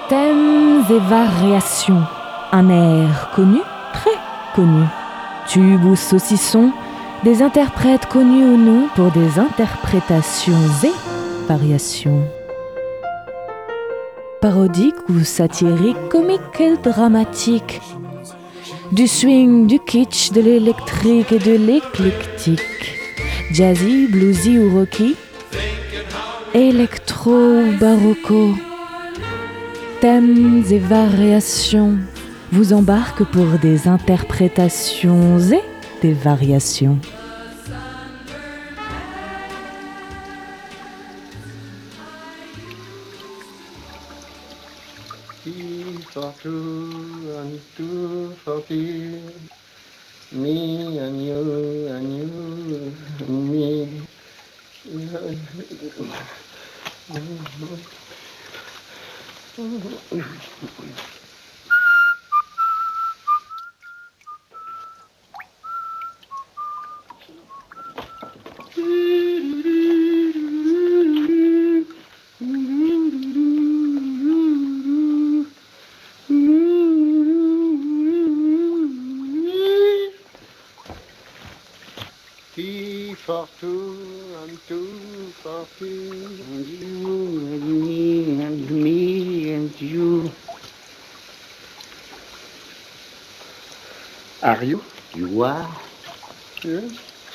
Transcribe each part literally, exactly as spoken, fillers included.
Thèmes et variations. Un air connu, très connu. Tube ou saucisson, des interprètes connus ou non pour des interprétations et variations. Parodique ou satirique, comique et dramatique. Du swing, du kitsch, de l'électrique et de l'éclectique. Jazzy, bluesy ou rocky. Électro ou barocco. Thèmes et variations vous embarquent pour des interprétations et des variations. T for two and two for tea. Me and you and you and me. T for two and two for two, and you and me and me and you. Are you? You are? Yes.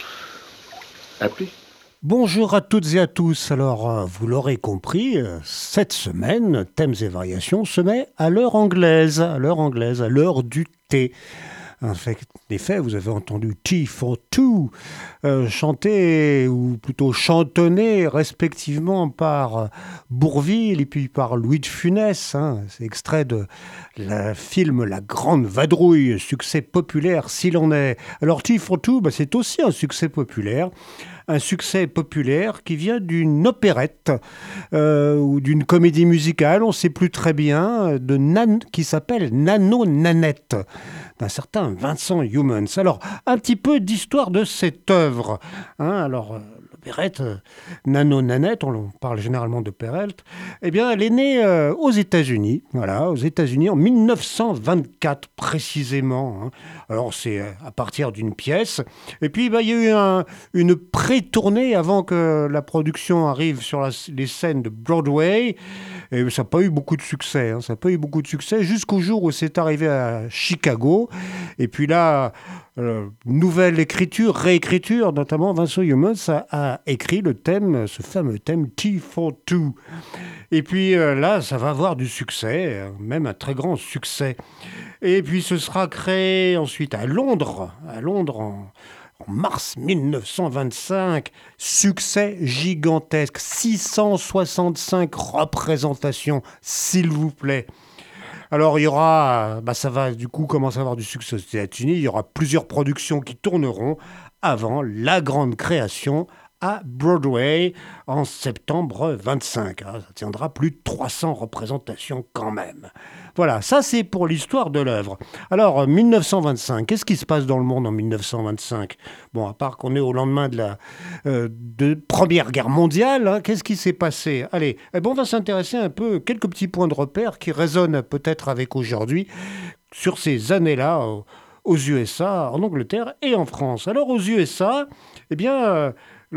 À plus. Bonjour à toutes et à tous. Alors, vous l'aurez compris, cette semaine, Thèmes et variations se met à l'heure anglaise, à l'heure anglaise, à l'heure du thé. En effet, vous avez entendu Tea for Two, euh, chanté ou plutôt chantonné respectivement par Bourvil et puis par Louis de Funès. Hein. C'est extrait de le film La Grande Vadrouille, succès populaire s'il en est. Alors Tea for Two, bah, c'est aussi un succès populaire. Un succès populaire qui vient d'une opérette euh, ou d'une comédie musicale, on ne sait plus très bien, de Nan, qui s'appelle Nano Nanette, d'un certain Vincent Youmans. Alors, un petit peu d'histoire de cette œuvre. Hein, alors, l'opérette euh, Nano Nanette, on parle généralement de Perelt, eh bien, elle est née euh, aux États-Unis, voilà, aux États-Unis en mille neuf cent vingt-quatre précisément. Hein. Alors, c'est à partir d'une pièce. Et puis, bah, il y a eu un, une pré-tournée avant que la production arrive sur la, les scènes de Broadway. Et ça n'a pas eu beaucoup de succès. Hein. Ça n'a pas eu beaucoup de succès jusqu'au jour où c'est arrivé à Chicago. Et puis là, euh, nouvelle écriture, réécriture, notamment Vincent Youmans a, a écrit le thème, ce fameux thème Tea for Two. Et puis euh, là, ça va avoir du succès, même un très grand succès. Et puis ce sera créé ensuite à Londres, à Londres en, en mars mille neuf cent vingt-cinq. Succès gigantesque, six cent soixante-cinq représentations, s'il vous plaît. Alors il y aura, bah ça va du coup commencer à avoir du succès aux États-Unis, il y aura plusieurs productions qui tourneront avant la grande création à Broadway en septembre vingt-cinq. Ça tiendra plus de trois cents représentations quand même. Voilà, ça c'est pour l'histoire de l'œuvre. Alors, mille neuf cent vingt-cinq, qu'est-ce qui se passe dans le monde en mille neuf cent vingt-cinq ? Bon, à part qu'on est au lendemain de la euh, de Première Guerre mondiale, hein, qu'est-ce qui s'est passé ? Allez, eh ben, on va s'intéresser un peu, quelques petits points de repère qui résonnent peut-être avec aujourd'hui, sur ces années-là, aux, aux U S A, en Angleterre et en France. Alors, aux U S A, eh bien... Euh,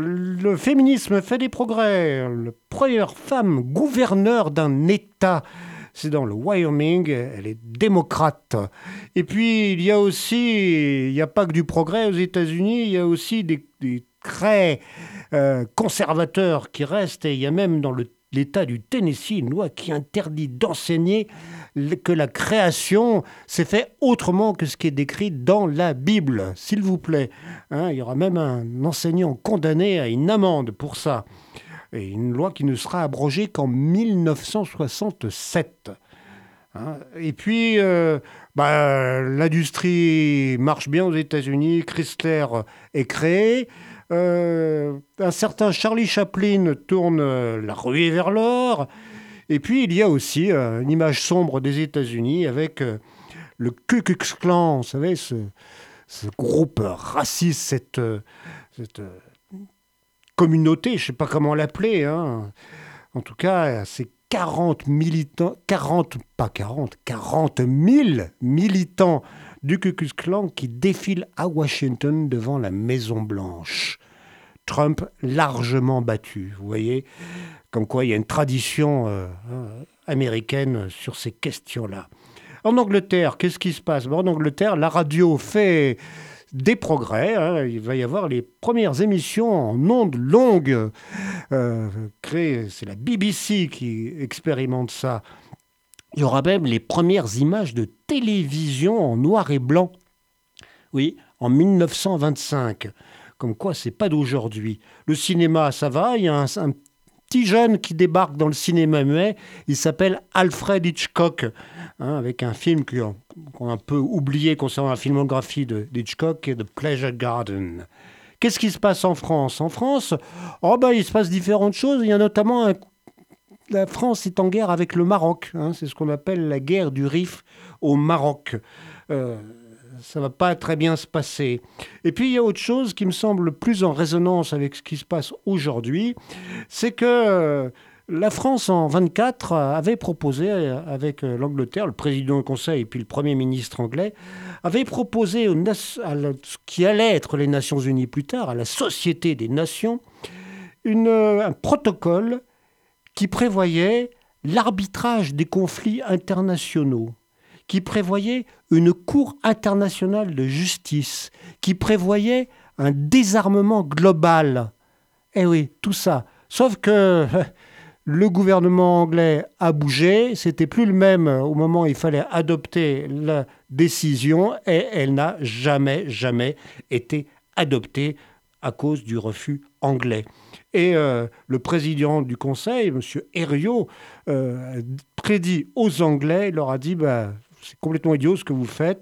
le féminisme fait des progrès. La première femme gouverneure d'un État, c'est dans le Wyoming, elle est démocrate. Et puis, il y a aussi, il n'y a pas que du progrès aux États-Unis, il y a aussi des, des traits euh, conservateurs qui restent. Et il y a même dans le, l'État du Tennessee une loi qui interdit d'enseigner que la création s'est faite autrement que ce qui est décrit dans la Bible, s'il vous plaît. Hein, il y aura même un enseignant condamné à une amende pour ça. Et une loi qui ne sera abrogée qu'en mille neuf cent soixante-sept. Hein, et puis, euh, bah, l'industrie marche bien aux États-Unis, Chrysler est créé. Euh, un certain Charlie Chaplin tourne La Ruée vers l'or. Et puis, il y a aussi euh, une image sombre des États-Unis avec euh, le Ku Klux Klan, vous savez, ce, ce groupe raciste, cette, cette euh, communauté, je ne sais pas comment l'appeler. Hein. En tout cas, c'est quarante militants, quarante, pas quarante, quarante mille militants du Ku Klux Klan qui défilent à Washington devant la Maison-Blanche. Trump largement battu, vous voyez, comme quoi il y a une tradition euh, américaine sur ces questions-là. En Angleterre, qu'est-ce qui se passe ? En Angleterre, la radio fait des progrès. Hein. Il va y avoir les premières émissions en ondes longues euh, créées. C'est la B B C qui expérimente ça. Il y aura même les premières images de télévision en noir et blanc. Oui, en mille neuf cent vingt-cinq. Comme quoi, c'est pas d'aujourd'hui. Le cinéma, ça va. Il y a un, un petit jeune qui débarque dans le cinéma muet. Il s'appelle Alfred Hitchcock, hein, avec un film qu'on, qu'on a un peu oublié concernant la filmographie de, d'Hitchcock, qui est The Pleasure Garden. Qu'est-ce qui se passe en France ? En France, oh ben, il se passe différentes choses. Il y a notamment un... La France est en guerre avec le Maroc. Hein, c'est ce qu'on appelle la guerre du Rif au Maroc. Euh, ça ne va pas très bien se passer. Et puis, il y a autre chose qui me semble plus en résonance avec ce qui se passe aujourd'hui, c'est que euh, la France, en vingt-quatre, avait proposé, avec euh, l'Angleterre, le président du Conseil et puis le Premier ministre anglais, avait proposé aux na- à la, ce qui allait être les Nations Unies plus tard, à la Société des Nations, une, euh, un protocole qui prévoyait l'arbitrage des conflits internationaux, qui prévoyait une cour internationale de justice, qui prévoyait un désarmement global. Eh oui, tout ça. Sauf que le gouvernement anglais a bougé, c'était plus le même au moment où il fallait adopter la décision, et elle n'a jamais, jamais été adoptée à cause du refus anglais. Et euh, le président du Conseil, M. Herriot, euh, prédit aux Anglais, il leur a dit bah, « c'est complètement idiot ce que vous faites,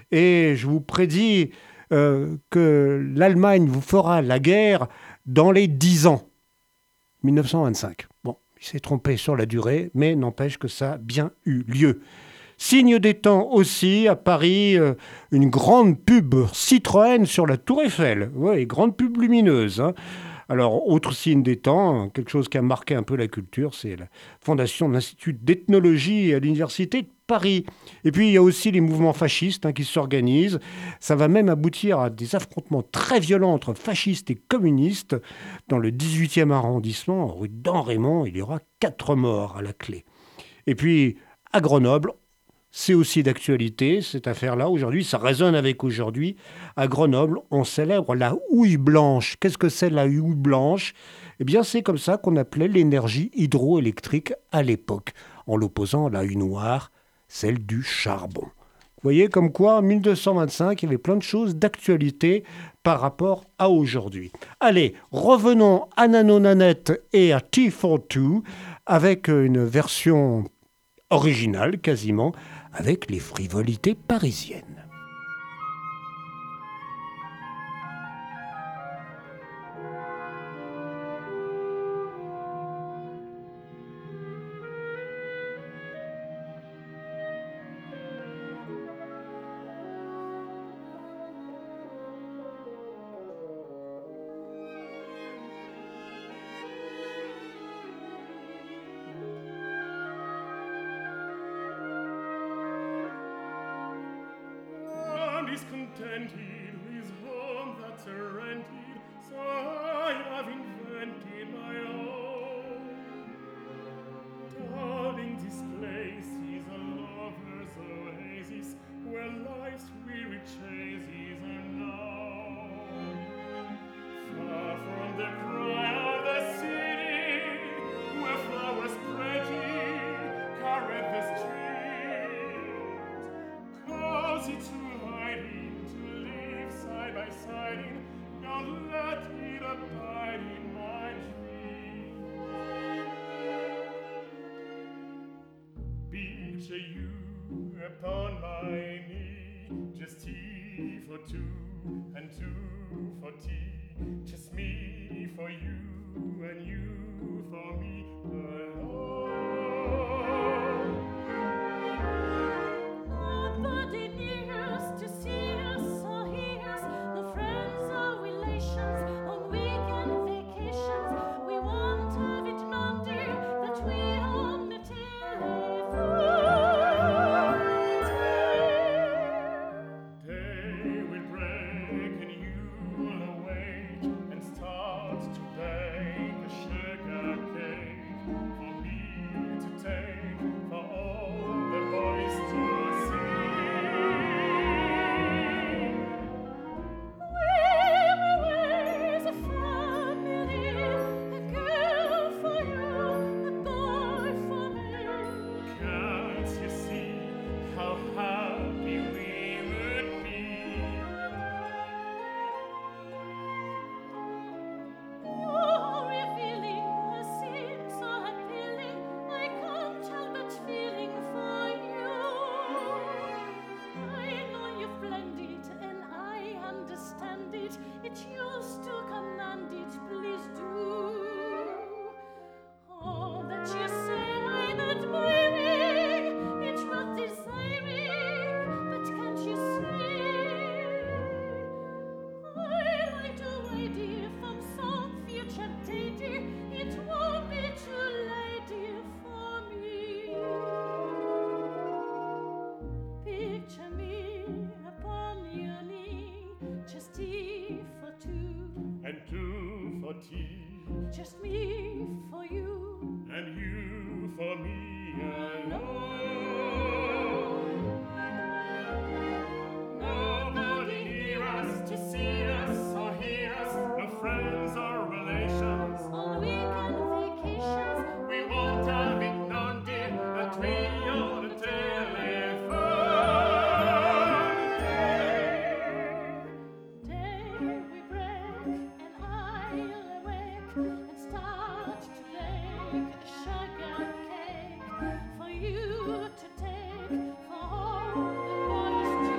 et je vous prédis euh, que l'Allemagne vous fera la guerre dans les dix ans. » mille neuf cent vingt-cinq. Bon, il s'est trompé sur la durée, mais n'empêche que ça a bien eu lieu. Signe des temps aussi, à Paris, euh, une grande pub Citroën sur la Tour Eiffel. Oui, grande pub lumineuse. Hein. Alors, autre signe des temps, quelque chose qui a marqué un peu la culture, c'est la fondation de l'Institut d'ethnologie à l'Université de Paris. Et puis, il y a aussi les mouvements fascistes hein, qui s'organisent. Ça va même aboutir à des affrontements très violents entre fascistes et communistes. Dans le dix-huitième arrondissement, rue d'An-Raymond, il y aura quatre morts à la clé. Et puis, à Grenoble, c'est aussi d'actualité, cette affaire-là. Aujourd'hui, ça résonne avec aujourd'hui. À Grenoble, on célèbre la houille blanche. Qu'est-ce que c'est la houille blanche ? Eh bien, c'est comme ça qu'on appelait l'énergie hydroélectrique à l'époque, en l'opposant à la houille noire, celle du charbon. Vous voyez comme quoi, en mille deux cent vingt-cinq, il y avait plein de choses d'actualité par rapport à aujourd'hui. Allez, revenons à Nano Nanette et à T quarante-deux avec une version originale quasiment, avec les frivolités parisiennes. Discontented with home that's rented, so I have invented my own. Darling, this place is a lover's oasis, where life's weary chases are known. Far from the cry of the city, where flowers pretty carpet the street, cozy to by side, don't let it abide in my dreams. Picture you upon my knee, just tea for two and two for tea, just me for you and you for me alone. Nobody near us to see us. On weekend vacations, we won't have it Monday that we all met you to take for the boys to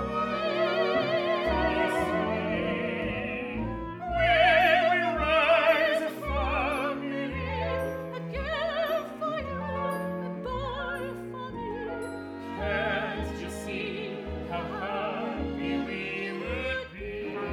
sing. We will raise a family, a girl for you, a boy for me. Can't you see how happy we would be?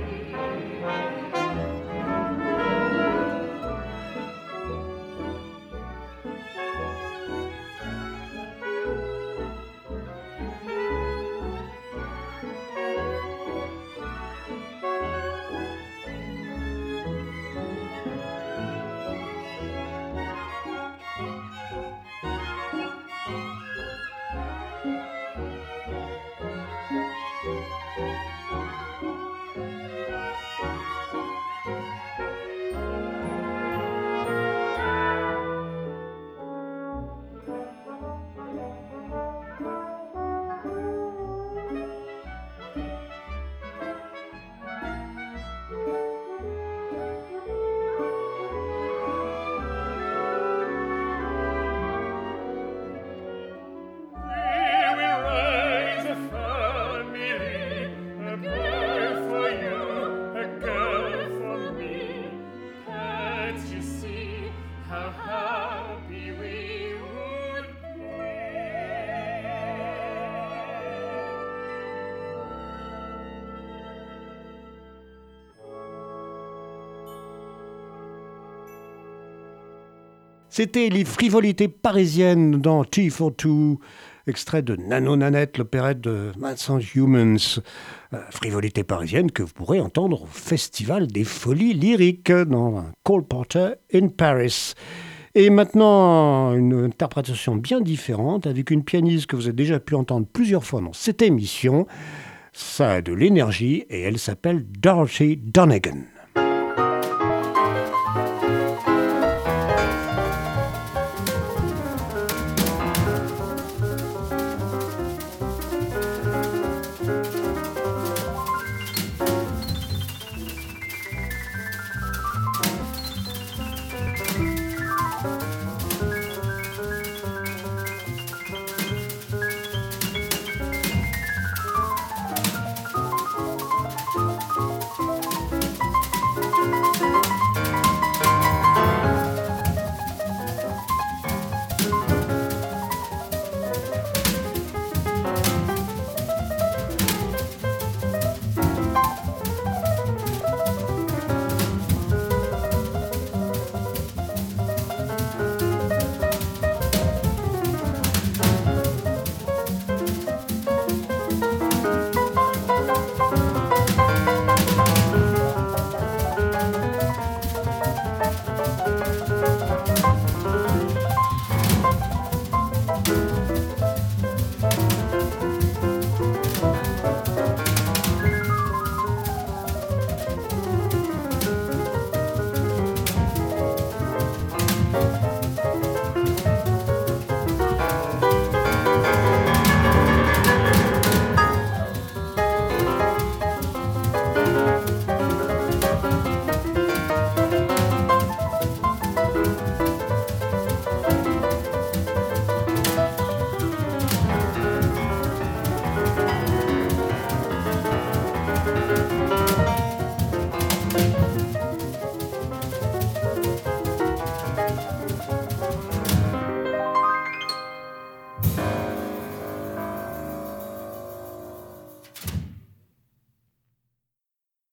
C'était les frivolités parisiennes dans Tea for Two, extrait de Nano Nanette, l'opérette de Vincent Youmans. Euh, frivolités parisiennes que vous pourrez entendre au Festival des Folies Lyriques dans un Cole Porter in Paris. Et maintenant, une interprétation bien différente avec une pianiste que vous avez déjà pu entendre plusieurs fois dans cette émission. Ça a de l'énergie et elle s'appelle Dorothy Donegan.